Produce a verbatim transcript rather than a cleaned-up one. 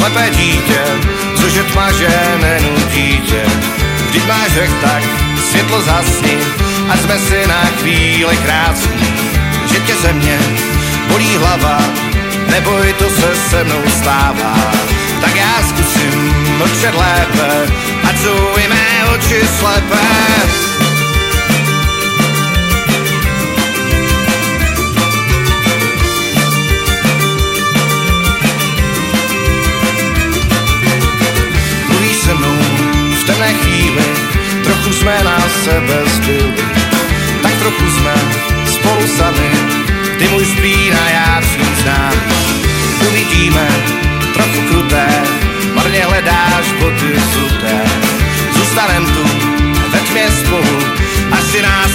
slepé dítě, cože tma, že nenutí tě. Vždyť máš hřech, tak světlo zasni, ať jsme si na chvíli krásní. Že tě země bolí hlava, neboj, to se se mnou stává. Tak já zkusím mlčet lépe, ať jsou i mé oči slepé. Mluvíš se mnou v temné chvíli, trochu jsme na sebe zbyli. Tak trochu jsme spolu sami, ty můj spín a já tvý znám. Uvidíme trochu kruté, marně hledáš boty suté. Zůstanem tu ve tmě spolu, až si nás